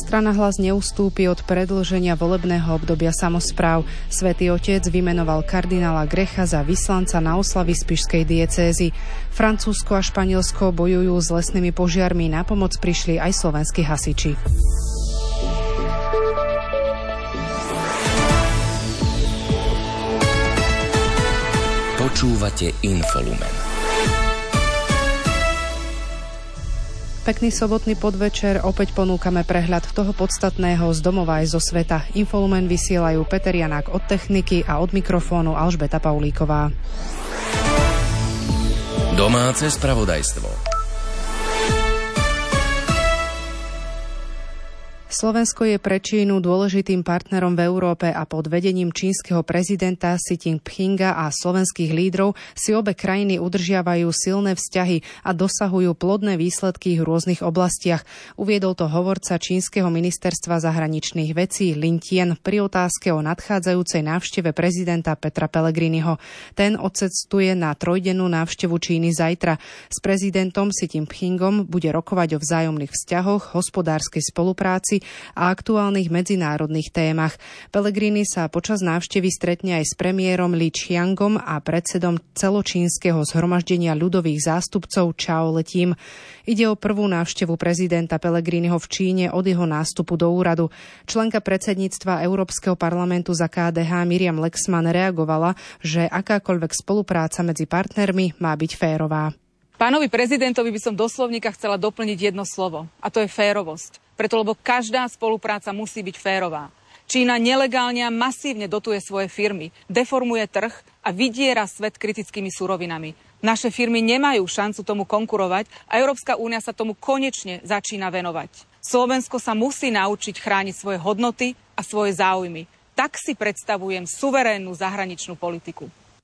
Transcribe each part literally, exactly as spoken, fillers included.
Strana Hlas neustúpi od predĺženia volebného obdobia samospráv. Svätý Otec vymenoval kardinála Grecha za vyslanca na oslavy spišskej diecézy. Francúzsko a Španielsko bojujú s lesnými požiarmi, na pomoc prišli aj slovenskí hasiči. Počúvate Infolumen. Pekný sobotný podvečer, opäť ponúkame prehľad toho podstatného z domova aj zo sveta. Infolumen vysielajú Peter Janák od techniky a od mikrofónu Alžbeta Paulíková. Domáce spravodajstvo. Slovensko je pre Čínu dôležitým partnerom v Európe a pod vedením čínskeho prezidenta Xi Jinpinga a slovenských lídrov si obe krajiny udržiavajú silné vzťahy a dosahujú plodné výsledky v rôznych oblastiach. Uviedol to hovorca čínskeho ministerstva zahraničných vecí Lin Tian pri otázke o nadchádzajúcej návšteve prezidenta Petra Pellegriniho. Ten odcestuje na trojdennú návštevu Číny zajtra. S prezidentom Xi Jinpingom bude rokovať o vzájomných vzťahoch, hospodárskej spolupráci a aktuálnych medzinárodných témach. Pellegrini sa počas návštevy stretne aj s premiérom Li Qiangom a predsedom celočínskeho zhromaždenia ľudových zástupcov Chao Letím. Ide o prvú návštevu prezidenta Pellegriniho v Číne od jeho nástupu do úradu. Členka predsedníctva Európskeho parlamentu za ká dé há Miriam Lexman reagovala, že akákoľvek spolupráca medzi partnermi má byť férová. Pánovi prezidentovi by som do slovníka chcela doplniť jedno slovo, a to je férovosť. Preto, lebo každá spolupráca musí byť férová. Čína nelegálne a masívne dotuje svoje firmy, deformuje trh a vydiera svet kritickými surovinami. Naše firmy nemajú šancu tomu konkurovať a Európska únia sa tomu konečne začína venovať. Slovensko sa musí naučiť chrániť svoje hodnoty a svoje záujmy. Tak si predstavujem suverénnu zahraničnú politiku.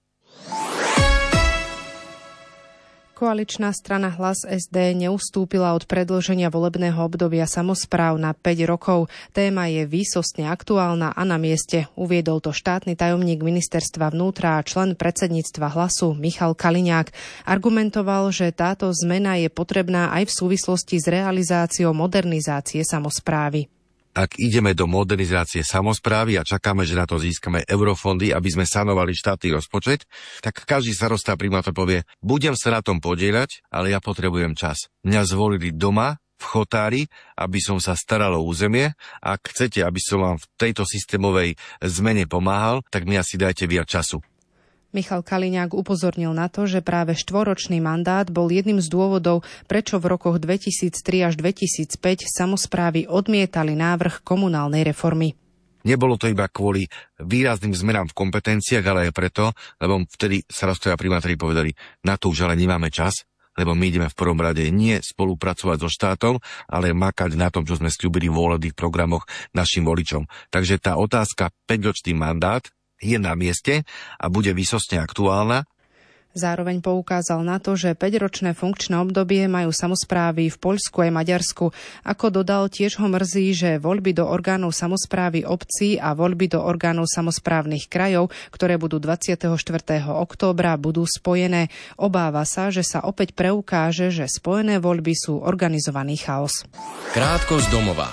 Koaličná strana Hlas es dé neustúpila od predĺženia volebného obdobia samospráv na päť rokov. Téma je výsostne aktuálna a na mieste. Uviedol to štátny tajomník ministerstva vnútra a člen predsedníctva Hlasu Michal Kaliňák. Argumentoval, že táto zmena je potrebná aj v súvislosti s realizáciou modernizácie samosprávy. Ak ideme do modernizácie samosprávy a čakáme, že na to získame eurofondy, aby sme sanovali štátny rozpočet, tak každý starostá primátor povie, budem sa na tom podieľať, ale ja potrebujem čas. Mňa zvolili doma, v Chotári, aby som sa staral o územie. Ak chcete, aby som vám v tejto systémovej zmene pomáhal, tak mi asi dajte viac času. Michal Kaliňák upozornil na to, že práve štvoročný mandát bol jedným z dôvodov, prečo v rokoch dvetisíctri až dvetisícpäť samosprávy odmietali návrh komunálnej reformy. Nebolo to iba kvôli výrazným zmenám v kompetenciách, ale aj preto, lebo vtedy starostovia a primátori povedali, na to už ale nemáme čas, lebo my ideme v prvom rade nie spolupracovať so štátom, ale makať na tom, čo sme sľúbili v volebných programoch našim voličom. Takže tá otázka päťročný mandát je na mieste a bude výsostne aktuálna. Zároveň poukázal na to, že päťročné funkčné obdobie majú samosprávy v Poľsku aj Maďarsku. Ako dodal, tiež ho mrzí, že voľby do orgánov samosprávy obcí a voľby do orgánov samosprávnych krajov, ktoré budú dvadsiateho štvrtého októbra, budú spojené. Obáva sa, že sa opäť preukáže, že spojené voľby sú organizovaný chaos. Krátko z domova.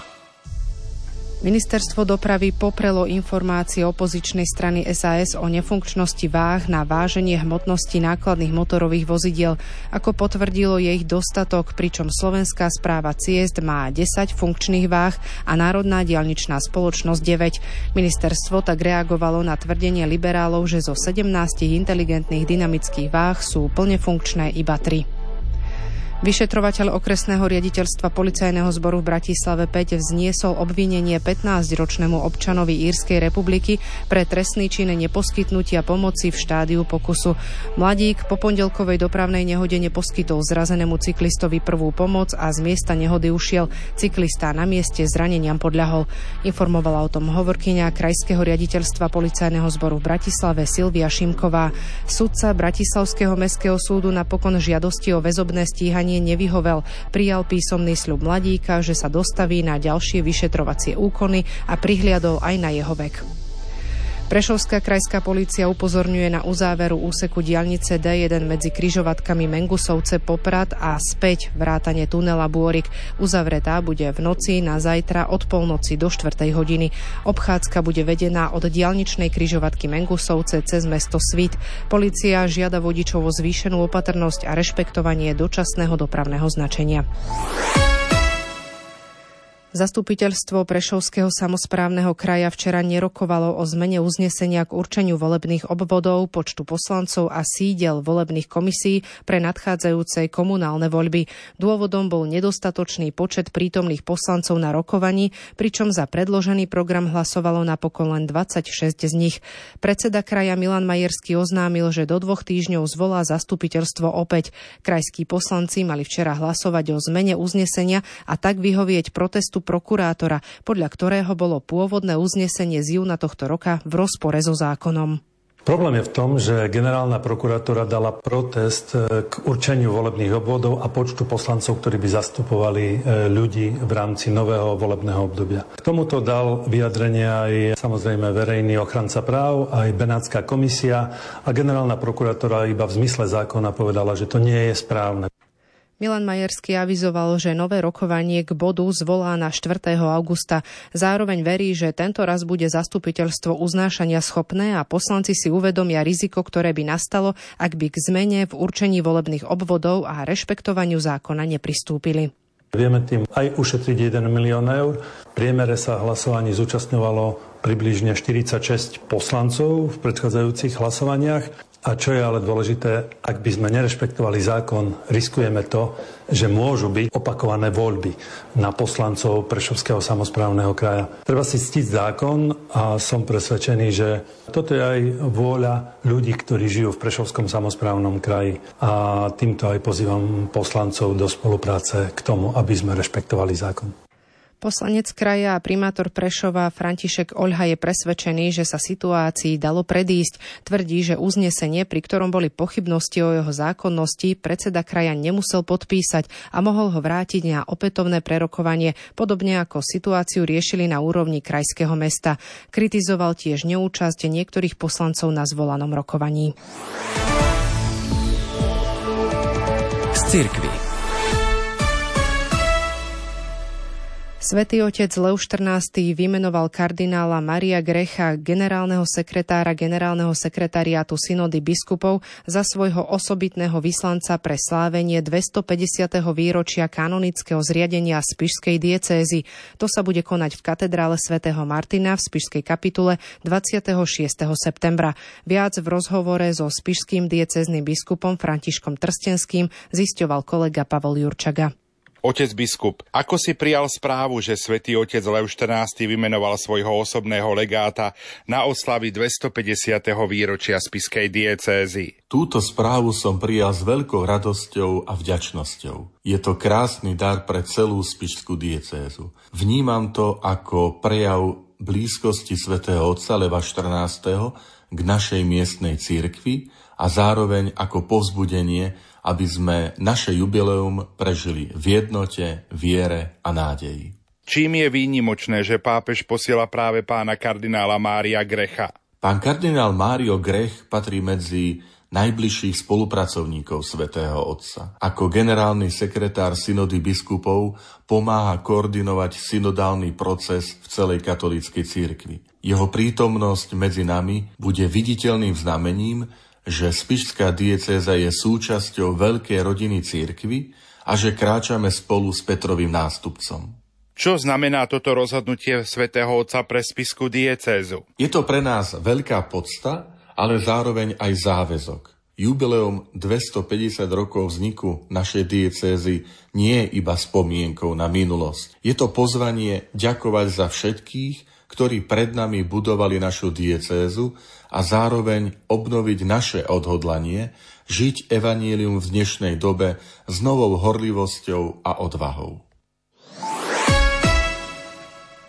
Ministerstvo dopravy poprelo informácie opozičnej strany es a es o nefunkčnosti váh na váženie hmotnosti nákladných motorových vozidiel. Ako potvrdilo, je ich dostatok, pričom Slovenská správa ciest má desať funkčných váh a Národná diaľničná spoločnosť deväť. Ministerstvo tak reagovalo na tvrdenie liberálov, že zo sedemnástich inteligentných dynamických váh sú plne funkčné iba tri. Vyšetrovateľ okresného riaditeľstva policajného zboru v Bratislave päť vzniesol obvinenie pätnásťročnému občanovi Írskej republiky pre trestný čin neposkytnutia pomoci v štádiu pokusu. Mladík po pondelkovej dopravnej nehode neposkytol zrazenému cyklistovi prvú pomoc a z miesta nehody ušiel. Cyklista na mieste zraneniam podľahol. Informovala o tom hovorkyňa Krajského riaditeľstva policajného zboru v Bratislave Silvia Šimková. Sudca Bratislavského mestského súdu napokon žiadosti o väzobné stíhanie nevyhovel. Prijal písomný sľub mladíka, že sa dostaví na ďalšie vyšetrovacie úkony a prihliadol aj na jeho vek. Prešovská krajská polícia upozorňuje na uzáveru úseku diaľnice dé jeden medzi križovatkami Mengusovce Poprad a späť vrátane tunela Bôrik. Uzavretá bude v noci na zajtra od polnoci do štvrtej hodiny. Obchádzka bude vedená od diaľničnej križovatky Mengusovce cez mesto Svit. Polícia žiada vodičov o zvýšenú opatrnosť a rešpektovanie dočasného dopravného značenia. Zastupiteľstvo Prešovského samosprávneho kraja včera nerokovalo o zmene uznesenia k určeniu volebných obvodov, počtu poslancov a sídel volebných komisí pre nadchádzajúce komunálne voľby. Dôvodom bol nedostatočný počet prítomných poslancov na rokovaní, pričom za predložený program hlasovalo napokon len dvadsaťšesť z nich. Predseda kraja Milan Majerský oznámil, že do dvoch týždňov zvolá zastupiteľstvo opäť. Krajskí poslanci mali včera hlasovať o zmene uznesenia a tak vyhovieť protestu prokurátora, podľa ktorého bolo pôvodné uznesenie z júna tohto roka v rozpore so zákonom. Problém je v tom, že generálna prokuratúra dala protest k určeniu volebných obvodov a počtu poslancov, ktorí by zastupovali ľudí v rámci nového volebného obdobia. K tomuto dal vyjadrenie aj samozrejme verejný ochranca práv, aj Benátska komisia a generálna prokuratúra iba v zmysle zákona povedala, že to nie je správne. Milan Majerský avizoval, že nové rokovanie k bodu zvolá na štvrtého augusta. Zároveň verí, že tento raz bude zastupiteľstvo uznášania schopné a poslanci si uvedomia riziko, ktoré by nastalo, ak by k zmene v určení volebných obvodov a rešpektovaniu zákona nepristúpili. Vieme tým aj ušetriť jeden milión eur. V priemere sa hlasovaní zúčastňovalo približne štyridsaťšesť poslancov v predchádzajúcich hlasovaniach. A čo je ale dôležité, ak by sme nerešpektovali zákon, riskujeme to, že môžu byť opakované voľby na poslancov Prešovského samosprávneho kraja. Treba si ctiť zákon a som presvedčený, že toto je aj vôľa ľudí, ktorí žijú v Prešovskom samosprávnom kraji. A týmto aj pozývam poslancov do spolupráce k tomu, aby sme rešpektovali zákon. Poslanec kraja a primátor Prešova František Oľha je presvedčený, že sa situácii dalo predísť. Tvrdí, že uznesenie, pri ktorom boli pochybnosti o jeho zákonnosti, predseda kraja nemusel podpísať a mohol ho vrátiť na opätovné prerokovanie, podobne ako situáciu riešili na úrovni krajského mesta. Kritizoval tiež neúčasť niektorých poslancov na zvolanom rokovaní. Z cirkvi. Svätý otec Lev štrnásty vymenoval kardinála Mária Grecha, generálneho sekretára generálneho sekretariátu synody biskupov, za svojho osobitného vyslanca pre slávenie dvestopäťdesiateho výročia kanonického zriadenia spišskej diecézy. To sa bude konať v katedrále svätého Martina v spišskej kapitule dvadsiateho šiesteho septembra. Viac v rozhovore so spišským diecéznym biskupom Františkom Trstenským zisťoval kolega Pavol Jurčaga. Otec biskup, ako si prijal správu, že svätý otec Lev štrnásty vymenoval svojho osobného legáta na oslavy dvestopäťdesiateho výročia spišskej diecézy? Túto správu som prijal s veľkou radosťou a vďačnosťou. Je to krásny dar pre celú spišskú diecézu. Vnímam to ako prejav blízkosti svätého otca Leva štrnásteho k našej miestnej cirkvi a zároveň ako povzbudenie, aby sme naše jubileum prežili v jednote, viere a nádeji. Čím je výnimočné, že pápež posiela práve pána kardinála Mária Grecha? Pán kardinál Mário Grech patrí medzi najbližších spolupracovníkov svätého Otca. Ako generálny sekretár synody biskupov pomáha koordinovať synodálny proces v celej katolíckej cirkvi. Jeho prítomnosť medzi nami bude viditeľným znamením, že spišská diecéza je súčasťou veľkej rodiny cirkvi a že kráčame spolu s Petrovým nástupcom. Čo znamená toto rozhodnutie svätého Otca pre spišskú diecézu? Je to pre nás veľká podsta, ale zároveň aj záväzok. Jubileum dvestopäťdesiat rokov vzniku našej diecézy nie je iba spomienkou na minulosť. Je to pozvanie ďakovať za všetkých, ktorí pred nami budovali našu diecézu a zároveň obnoviť naše odhodlanie, žiť evanjelium v dnešnej dobe s novou horlivosťou a odvahou. V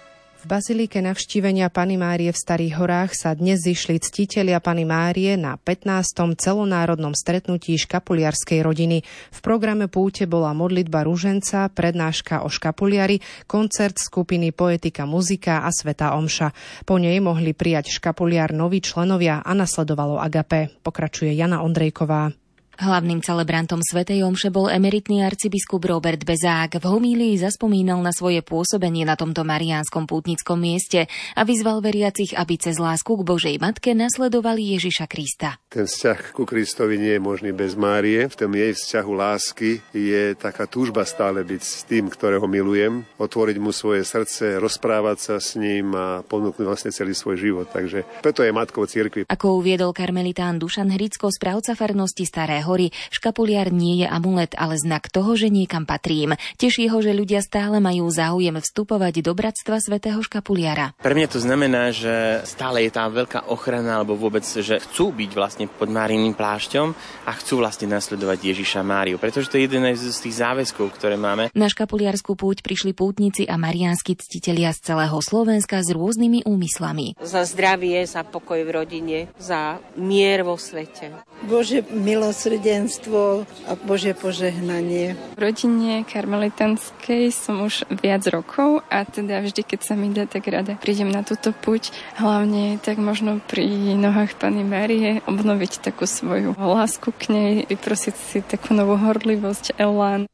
V bazilike Navštívenia Panny Márie v Starých horách sa dnes zišli ctitelia Panny Márie na pätnástom celonárodnom stretnutí škapuliarskej rodiny. V programe púte bola modlitba ruženca, prednáška o škapuliari, koncert skupiny Poetika muzika a svätá omša. Po nej mohli prijať škapuliar noví členovia a nasledovalo agapé. Pokračuje Jana Ondrejková. Hlavným celebrantom svätej omše bol emeritný arcibiskup Robert Bezák. V homílii zaspomínal na svoje pôsobenie na tomto mariánskom pútnickom mieste a vyzval veriacich, aby cez lásku k Božej Matke nasledovali Ježiša Krista. Ten vzťah ku Kristovi nie je možný bez Márie. V tom jej vzťahu lásky je taká túžba stále byť s tým, ktorého milujem, otvoriť mu svoje srdce, rozprávať sa s ním a ponúknuť vlastne celý svoj život. Takže preto je matkou cirkvi. Ako uviedol karmelitán Dušan Hricko, správca farnosti Staré hory, škapuliar nie je amulet, ale znak toho, že niekam patrím. Teší ho, že ľudia stále majú záujem vstupovať do bratstva svätého škapuliara. Pre mňa to znamená, že stále je tá veľká ochrana, alebo vôbec, že chcú byť vlastne pod Máriným plášťom a chcú vlastne nasledovať Ježiša Máriu, pretože to je jeden z tých záväzkov, ktoré máme. Na škapuliarsku púť prišli pútnici a mariánsky ctitelia z celého Slovenska s rôznymi úmyslami. Za zdravie, za pokoj v rodine, za mier vo svete. Božie milosrdenstvo a Božie požehnanie. V rodine karmelitanskej som už viac rokov a teda vždy, keď sa mi dá, tak rada prídem na túto púť. Hlavne tak možno pri nohách Panny Márie obnoviť takú svoju lásku k nej, vyprosiť si takú novú horlivosť, elán.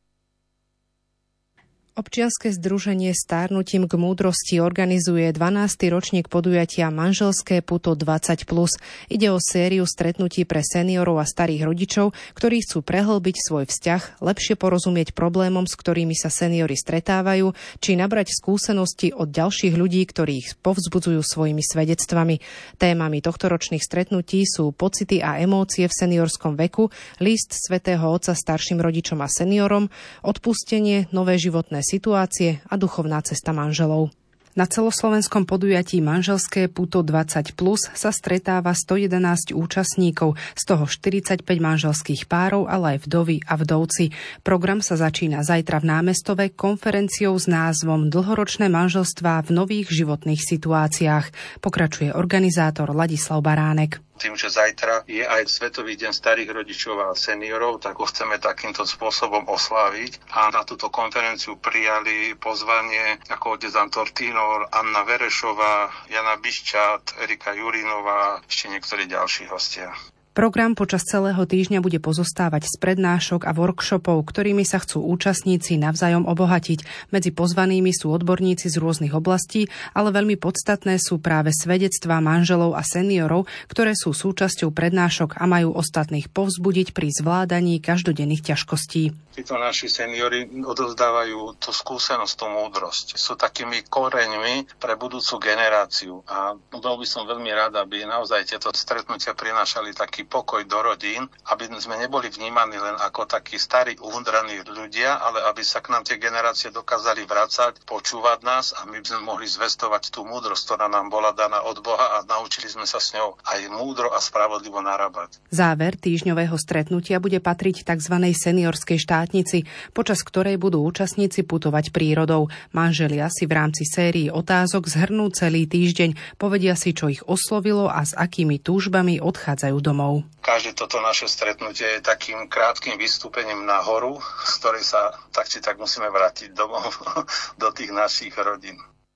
Občianske združenie Stárnutím k múdrosti organizuje dvanásty ročník podujatia Manželské puto dvadsať plus. Ide o sériu stretnutí pre seniorov a starých rodičov, ktorí chcú prehlbiť svoj vzťah, lepšie porozumieť problémom, s ktorými sa seniori stretávajú, či nabrať skúsenosti od ďalších ľudí, ktorí ich povzbudzujú svojimi svedectvami. Témami tohtoročných stretnutí sú pocity a emócie v seniorskom veku, list svätého Otca starším rodičom a seniorom, odpustenie, nové životné situácie a duchovná cesta manželov. Na celoslovenskom podujatí Manželské puto dvadsať plus sa stretáva stojedenásť účastníkov, z toho štyridsaťpäť manželských párov, ale aj vdovy a vdovci. Program sa začína zajtra v Námestove konferenciou s názvom Dlhoročné manželstvá v nových životných situáciách. Pokračuje organizátor Ladislav Baránek. Tým, že zajtra je aj Svetový deň starých rodičov a seniorov, tak ho chceme takýmto spôsobom osláviť. A na túto konferenciu prijali pozvanie ako otec Antortino, Anna Verešová, Jana Biščát, Erika Jurinová a ešte niektorí ďalší hostia. Program počas celého týždňa bude pozostávať z prednášok a workshopov, ktorými sa chcú účastníci navzájom obohatiť. Medzi pozvanými sú odborníci z rôznych oblastí, ale veľmi podstatné sú práve svedectvá manželov a seniorov, ktoré sú súčasťou prednášok a majú ostatných povzbudiť pri zvládaní každodenných ťažkostí. Títo naši seniori odovzdávajú tú skúsenosť, tú múdrosť. Sú takými koreňmi pre budúcu generáciu. A bol by som veľmi rád, aby naozaj tieto stretnutia prinášali taký pokoj do rodín, aby sme neboli vnímaní len ako takí starí, uhundraní ľudia, ale aby sa k nám tie generácie dokázali vracať, počúvať nás a my by sme mohli zvestovať tú múdrosť, ktorá nám bola daná od Boha a naučili sme sa s ňou aj múdro a spravodlivo narábať. Záver týždňového stretnutia bude patriť tzv. Seniorskej štátnici, počas ktorej budú účastníci putovať prírodou. Manželia si v rámci sérii otázok zhrnú celý týždeň, povedia si, čo ich oslovilo a s akými túžbami odchádzajú domov. Každé toto naše stretnutie je takým krátkym vystúpením na horu, z ktorej sa tak či tak musíme vrátiť domov do tých našich rodín.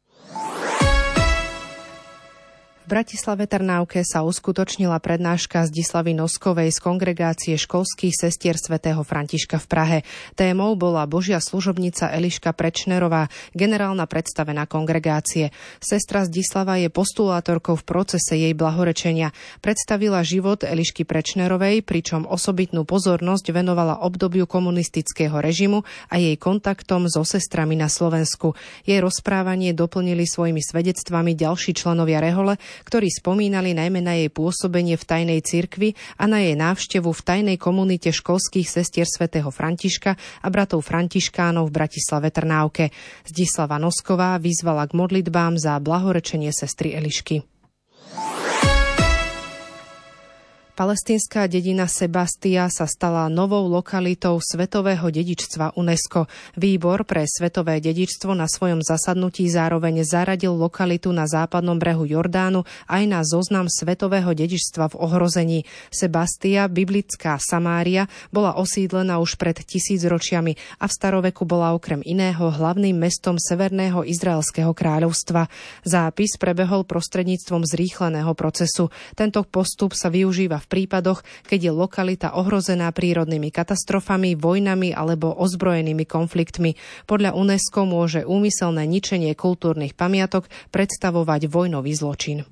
V Bratislave Trnávke sa uskutočnila prednáška Zdislavy Noskovej z kongregácie školských sestier svätého Františka v Prahe. Témou bola Božia služobnica Eliška Prečnerová, generálna predstavená kongregácie. Sestra Zdislava je postulátorkou v procese jej blahorečenia. Predstavila život Elišky Prečnerovej, pričom osobitnú pozornosť venovala obdobiu komunistického režimu a jej kontaktom so sestrami na Slovensku. Jej rozprávanie doplnili svojimi svedectvami ďalší členovia rehole, ktorí spomínali najmä na jej pôsobenie v tajnej cirkvi a na jej návštevu v tajnej komunite školských sestier svätého Františka a bratov františkánov v Bratislave Trnávke. Zdislava Nosková vyzvala k modlitbám za blahorečenie sestry Elišky. Palestínska dedina Sebastia sa stala novou lokalitou svetového dedičstva UNESCO. Výbor pre svetové dedičstvo na svojom zasadnutí zároveň zaradil lokalitu na západnom brehu Jordánu aj na zoznam svetového dedičstva v ohrození. Sebastia, biblická Samária, bola osídlená už pred tisícročiami a v staroveku bola okrem iného hlavným mestom Severného izraelského kráľovstva. Zápis prebehol prostredníctvom zrýchleného procesu. Tento postup sa využíva v prípadoch, keď je lokalita ohrozená prírodnými katastrofami, vojnami alebo ozbrojenými konfliktmi. Podľa UNESCO môže úmyselné ničenie kultúrnych pamiatok predstavovať vojnový zločin.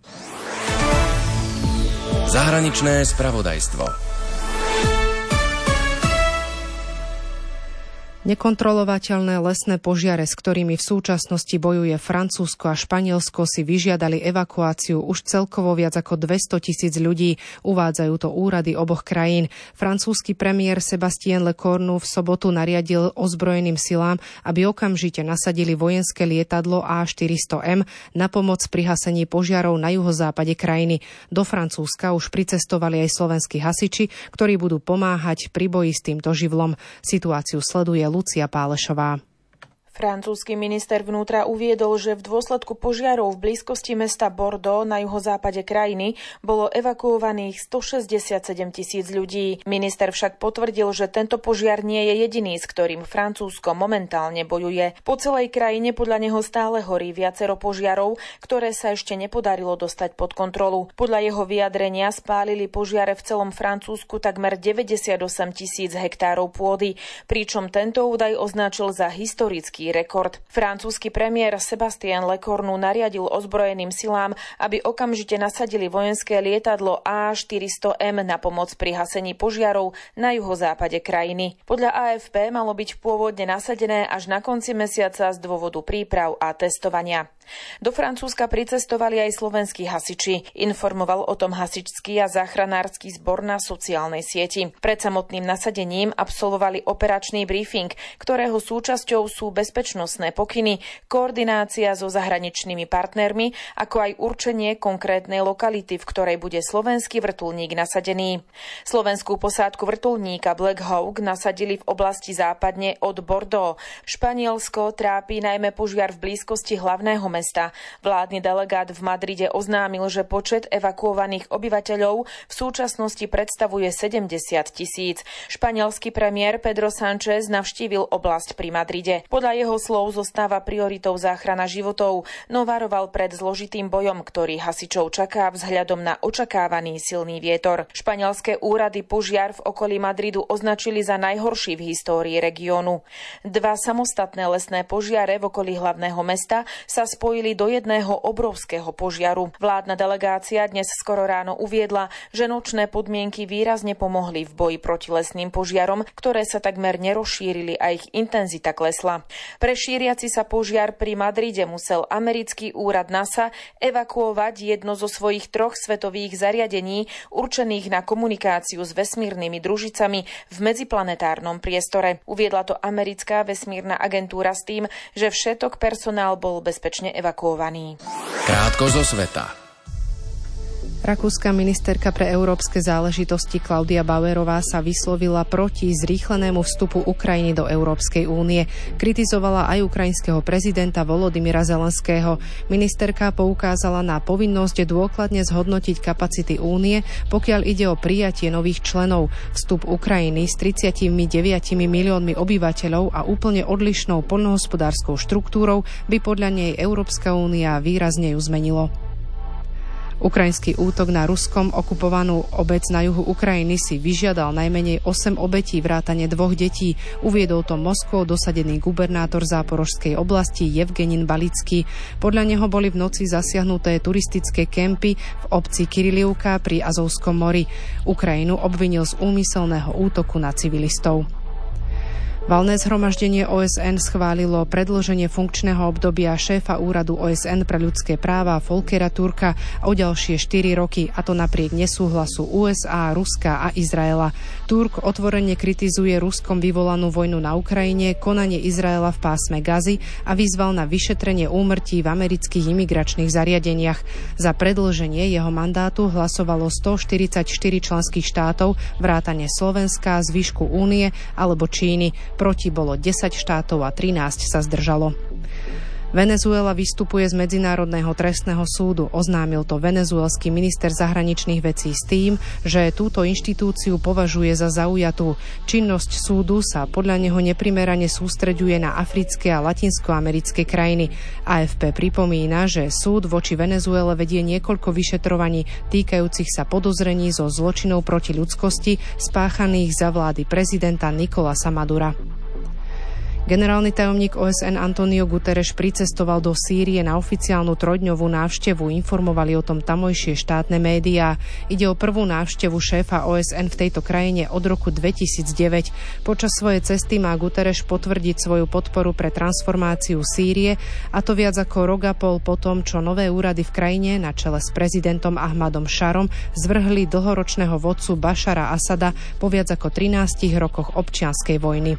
Zahraničné spravodajstvo. Nekontrolovateľné lesné požiare, s ktorými v súčasnosti bojuje Francúzsko a Španielsko, si vyžiadali evakuáciu už celkovo viac ako dvesto tisíc ľudí, uvádzajú to úrady oboch krajín. Francúzsky premiér Sébastien Lecornu v sobotu nariadil ozbrojeným silám, aby okamžite nasadili vojenské lietadlo á štyristo em na pomoc pri hasení požiarov na juhozápade krajiny. Do Francúzska už pricestovali aj slovenskí hasiči, ktorí budú pomáhať pri boji s týmto živlom. Situáciu sleduje Lucia Pálešová. Francúzsky minister vnútra uviedol, že v dôsledku požiarov v blízkosti mesta Bordeaux na juhozápade krajiny bolo evakuovaných stošesťdesiatsedem tisíc ľudí. Minister však potvrdil, že tento požiar nie je jediný, s ktorým Francúzsko momentálne bojuje. Po celej krajine podľa neho stále horí viacero požiarov, ktoré sa ešte nepodarilo dostať pod kontrolu. Podľa jeho vyjadrenia spálili požiare v celom Francúzsku takmer deväťdesiatosem tisíc hektárov pôdy, pričom tento údaj označil za historický rekord. Francúzsky premiér Sébastien Lecornu nariadil ozbrojeným silám, aby okamžite nasadili vojenské lietadlo á štyristo em na pomoc pri hasení požiarov na juhozápade krajiny. Podľa á ef pé malo byť pôvodne nasadené až na konci mesiaca z dôvodu príprav a testovania. Do Francúzska pricestovali aj slovenskí hasiči. Informoval o tom hasičský a záchranársky zbor na sociálnej sieti. Pred samotným nasadením absolvovali operačný briefing, ktorého súčasťou sú bezpečnostné pokyny, koordinácia so zahraničnými partnermi, ako aj určenie konkrétnej lokality, v ktorej bude slovenský vrtuľník nasadený. Slovenskú posádku vrtuľníka Black Hawk nasadili v oblasti západne od Bordeaux. Španielsko trápi najmä požiar v blízkosti hlavného mesta. Vládny delegát v Madride oznámil, že počet evakuovaných obyvateľov v súčasnosti predstavuje sedemdesiat tisíc. Španielský premiér Pedro Sánchez navštívil oblasť pri Madride. Podľa jeho slov zostáva prioritou záchrana životov, no varoval pred zložitým bojom, ktorý hasičov čaká vzhľadom na očakávaný silný vietor. Španielské úrady požiar v okolí Madridu označili za najhorší v histórii regiónu. Dva samostatné lesné požiare v okolí hlavného mesta sa spojili do jedného obrovského požiaru. Vládna delegácia dnes skoro ráno uviedla, že nočné podmienky výrazne pomohli v boji proti lesným požiarom, ktoré sa takmer nerozšírili a ich intenzita klesla. Pre šíriaci sa požiar pri Madride musel americký úrad NASA evakuovať jedno zo svojich troch svetových zariadení určených na komunikáciu s vesmírnymi družicami v medziplanetárnom priestore. Uviedla to americká vesmírna agentúra s tým, že všetok personál bol bezpečne evakuovaný. Krátko zo sveta. Rakúska ministerka pre európske záležitosti Klaudia Bauerová sa vyslovila proti zrýchlenému vstupu Ukrajiny do Európskej únie. Kritizovala aj ukrajinského prezidenta Volodymyra Zelenského. Ministerka poukázala na povinnosť dôkladne zhodnotiť kapacity únie, pokiaľ ide o prijatie nových členov. Vstup Ukrajiny s tridsaťdeväť miliónmi obyvateľov a úplne odlišnou poľnohospodárskou štruktúrou by podľa nej Európska únia výrazne ju zmenilo. Ukrajinský útok na Ruskom okupovanú obec na juhu Ukrajiny si vyžiadal najmenej osem obetí vrátane dvoch detí. Uviedol to Moskvou dosadený gubernátor Záporožskej oblasti Evgenin Balický. Podľa neho boli v noci zasiahnuté turistické kempy v obci Kirilievka pri Azovskom mori. Ukrajinu obvinil z úmyselného útoku na civilistov. Valné zhromaždenie ó es en schválilo predĺženie funkčného obdobia šéfa úradu ó es en pre ľudské práva Volkera Türka o ďalšie štyri roky, a to napriek nesúhlasu ú es á, Ruska a Izraela. Türk otvorene kritizuje Ruskom vyvolanú vojnu na Ukrajine, konanie Izraela v pásme Gazy a vyzval na vyšetrenie úmrtí v amerických imigračných zariadeniach. Za predĺženie jeho mandátu hlasovalo stoštyridsaťštyri členských štátov vrátane Slovenska, zvyšku Únie alebo Číny. Proti bolo desať štátov a trinásť sa zdržalo. Venezuela vystupuje z Medzinárodného trestného súdu. Oznámil to venezuelský minister zahraničných vecí s tým, že túto inštitúciu považuje za zaujatú. Činnosť súdu sa podľa neho neprimerane sústreďuje na africké a latinskoamerické krajiny. á ef pé pripomína, že súd voči Venezuele vedie niekoľko vyšetrovaní týkajúcich sa podozrení zo zločinov proti ľudskosti spáchaných za vlády prezidenta Nicolasa Madura. Generálny tajomník ó es en Antonio Guterres pricestoval do Sýrie na oficiálnu trojdňovú návštevu, informovali o tom tamojšie štátne médiá. Ide o prvú návštevu šéfa ó es en v tejto krajine od roku dvetisícdeväť. Počas svojej cesty má Guterres potvrdiť svoju podporu pre transformáciu Sýrie, a to viac ako rok a pol po tom, čo nové úrady v krajine na čele s prezidentom Ahmadom Šarom zvrhli dlhoročného vodcu Bašara Asada po viac ako trinástich rokoch občianskej vojny.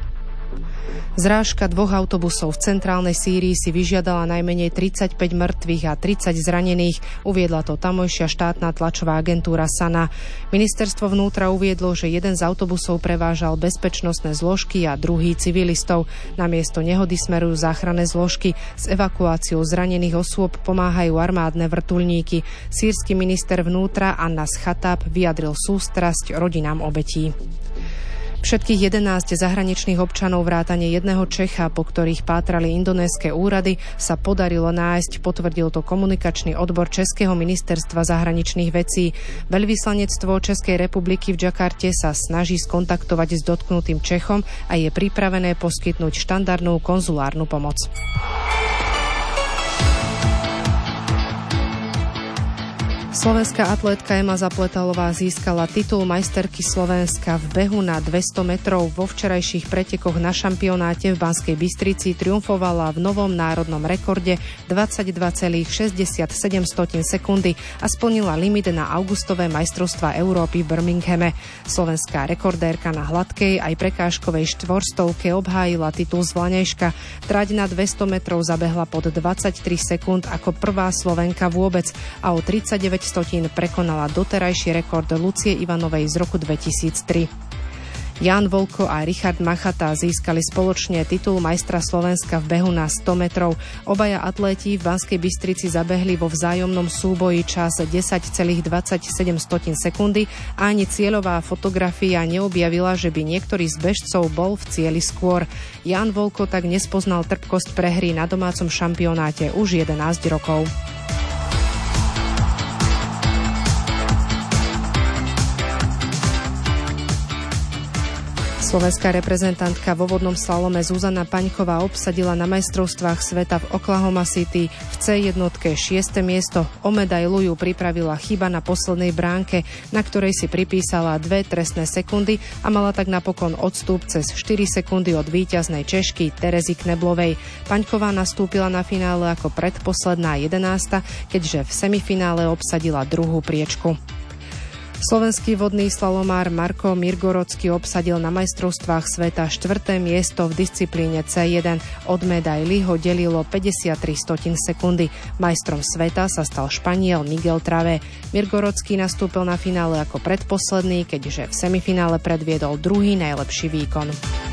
Zrážka dvoch autobusov v centrálnej Sýrii si vyžiadala najmenej tridsaťpäť mŕtvych a tridsať zranených, uviedla to tamojšia štátna tlačová agentúra SANA. Ministerstvo vnútra uviedlo, že jeden z autobusov prevážal bezpečnostné zložky a druhý civilistov. Na miesto nehody smerujú záchranné zložky. S evakuáciou zranených osôb pomáhajú armádne vrtuľníky. Sýrsky minister vnútra Anas Chatab vyjadril sústrasť rodinám obetí. Všetkých jedenásť zahraničných občanov vrátane jedného Čecha, po ktorých pátrali indonéske úrady, sa podarilo nájsť, potvrdil to komunikačný odbor Českého ministerstva zahraničných vecí. Veľvyslanectvo Českej republiky v Džakarte sa snaží skontaktovať s dotknutým Čechom a je pripravené poskytnúť štandardnú konzulárnu pomoc. Slovenská atlétka Ema Zapletalová získala titul majsterky Slovenska v behu na dvesto metrov. Vo včerajších pretekoch na šampionáte v Banskej Bystrici triumfovala v novom národnom rekorde dvadsaťdva celá šesťdesiatsedem sekundy a splnila limit na augustové majstrovstvá Európy v Birminghame. Slovenská rekordérka na hladkej aj prekážkovej štvorstovke obhájila titul z Vlaňajška. Trať na dvesto metrov zabehla pod dvadsaťtri sekúnd ako prvá Slovenka vôbec a o tridsaťdeväť stotín prekonala doterajší rekord Lucie Ivanovej z roku dvetisíctri. Ján Volko a Richard Machata získali spoločne titul majstra Slovenska v behu na sto metrov. Obaja atléti v Banskej Bystrici zabehli vo vzájomnom súboji čas desať celá dvadsaťsedem sekundy a ani cieľová fotografia neobjavila, že by niektorý z bežcov bol v cieli skôr. Ján Volko tak nespoznal trpkosť prehry na domácom šampionáte už jedenásť rokov. Slovenská reprezentantka vo vodnom slalome Zuzana Paňková obsadila na majstrovstvách sveta v Oklahoma City v cé jednotke šieste miesto. O medailu ju pripravila chyba na poslednej bránke, na ktorej si pripísala dve trestné sekundy a mala tak napokon odstup cez štyri sekundy od víťaznej Češky Terezy Kneblovej. Paňková nastúpila na finále ako predposledná jedenásta, keďže v semifinále obsadila druhú priečku. Slovenský vodný slalomár Marko Mirgorocký obsadil na majstrovstvách sveta štvrté miesto v disciplíne cé jeden. Od medaily ho delilo päťdesiattri stotín sekundy. Majstrom sveta sa stal Španiel Miguel Travé. Mirgorocký nastúpil na finále ako predposledný, keďže v semifinále predviedol druhý najlepší výkon.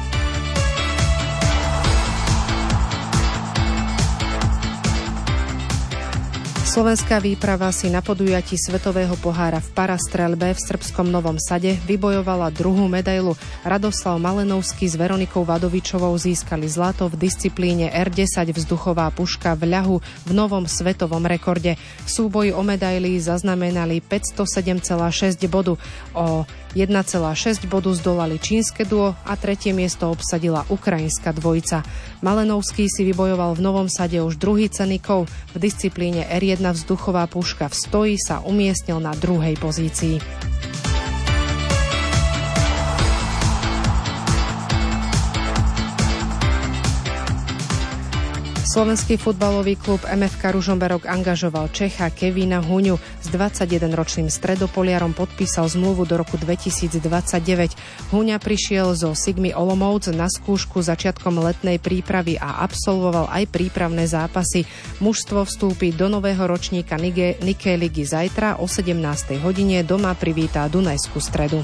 Slovenská výprava si na podujatí Svetového pohára v parastrelbe v srbskom Novom Sade vybojovala druhú medailu. Radoslav Malenovský s Veronikou Vadovičovou získali zlato v disciplíne er desať vzduchová puška v ľahu v novom svetovom rekorde. V súboji o medaily zaznamenali päťstosedem celá šesť bodu. O jeden celá šesť bodu zdolali čínske duo a tretie miesto obsadila ukrajinská dvojica. Malenovský si vybojoval v Novom Sade už druhý cenný kov. V disciplíne er jedna vzduchová puška v stoji sa umiestnil na druhej pozícii. Slovenský futbalový klub em ef ká Ružomberok angažoval Čecha Kevina Huňu. S dvadsaťjedenročným stredopoliarom podpísal zmluvu do roku dvetisícdvadsaťdeväť. Huňa prišiel zo Sigmy Olomouc na skúšku začiatkom letnej prípravy a absolvoval aj prípravné zápasy. Mužstvo vstúpi do nového ročníka Nike ligy zajtra o sedemnástej hodine. Doma privítá Dunajskú Stredu.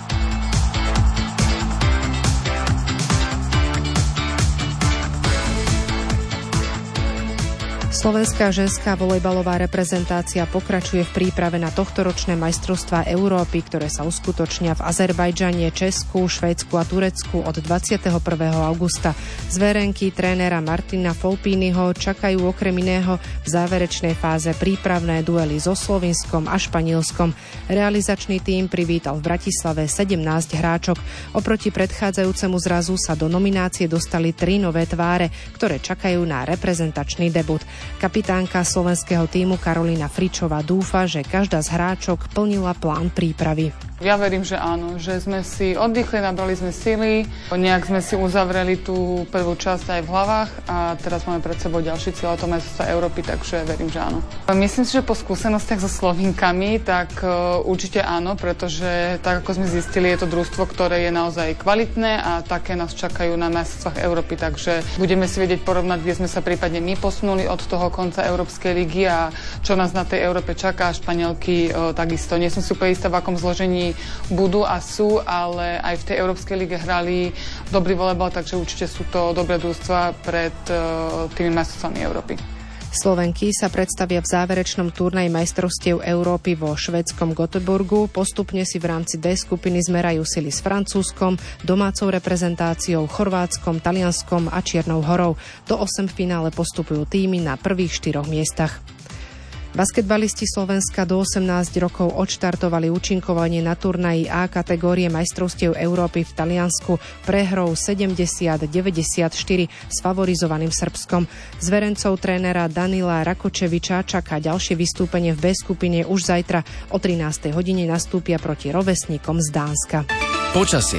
Slovenská ženská volejbalová reprezentácia pokračuje v príprave na tohtoročné majstrovstvá Európy, ktoré sa uskutočnia v Azerbajdžane, Česku, Švédsku a Turecku od dvadsiateho prvého augusta. Zverenky trénera Martina Folpínyho čakajú okrem iného v záverečnej fáze prípravné duely so Slovinskom a Španielskom. Realizačný tím privítal v Bratislave sedemnásť hráčok. Oproti predchádzajúcemu zrazu sa do nominácie dostali tri nové tváre, ktoré čakajú na reprezentačný debut. Kapitánka slovenského tímu Karolína Fričová dúfa, že každá z hráčok plnila plán prípravy. Ja verím, že áno, že sme si oddychli, nabrali sme sily, nejak sme si uzavreli tú prvú časť aj v hlavách a teraz máme pred sebou ďalší cieľ, to majstrovstvá Európy, takže verím, že áno. Myslím si, že po skúsenostiach so Slovinkami, tak uh, určite áno, pretože tak ako sme zistili, je to družstvo, ktoré je naozaj kvalitné a také nás čakajú na majstrovstvách Európy, takže budeme si vedieť porovnať, kde sme sa prípadne my posunuli od toho konca Európskej ligy a čo nás na tej Európe čaká. Španielky uh, takisto. Nie som si úplne istá, v akom zložení budú a sú, ale aj v tej Európskej lige hrali dobrý volejbal, takže určite sú to dobré družstva pred uh, tými majstrovstvami Európy. Slovenky sa predstavia v záverečnom turnaji majstrovstiev Európy vo švédskom Göteborgu. Postupne si v rámci D skupiny zmerajú sily s Francúzskom, domácou reprezentáciou, Chorvátskom, Talianskom a Čiernou Horou. Do osemfinále postupujú týmy na prvých štyroch miestach. Basketbalisti Slovenska do osemnásť rokov odštartovali účinkovanie na turnaji A kategórie majstrovstiev Európy v Taliansku prehrou sedemdesiat deväťdesiatštyri s favorizovaným Srbskom. Zverencov trénera Danila Rakočeviča čaká ďalšie vystúpenie v B skupine už zajtra. O trinástej hodine nastúpia proti rovesníkom z Dánska. Počasie.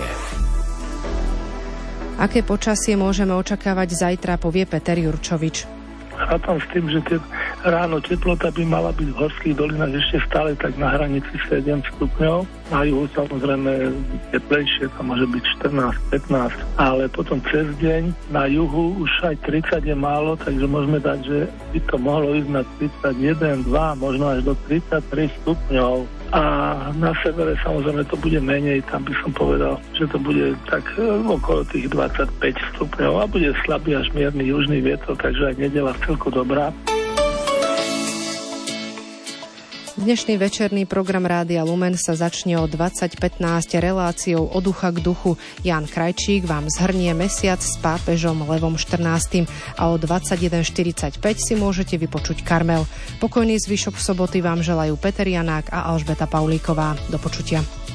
Aké počasie môžeme očakávať zajtra, povie Peter Jurčovič. Rátam s tým, že te, ráno teplota by mala byť v horských dolinách ešte stále tak na hranici sedem stupňov. Na juhu samozrejme teplejšie, tam môže byť štrnásť pätnásť, ale potom cez deň na juhu už aj tridsať je málo, takže môžeme dať, že by to mohlo ísť na tridsaťjeden, dva, možno až do tridsaťtri stupňov. A na severe samozrejme to bude menej, tam by som povedal, že to bude tak okolo tých dvadsaťpäť stupňov a bude slabý až mierny južný vietor, takže aj nedeľa celku dobrá. Dnešný večerný program Rádia Lumen sa začne o dvadsať pätnásť reláciou Od ducha k duchu. Ján Krajčík vám zhrnie mesiac s pápežom Levom štrnástym a o dvadsaťjeden štyridsaťpäť si môžete vypočuť Karmel. Pokojný zvyšok soboty vám želajú Peter Janák a Alžbeta Paulíková. Do počutia.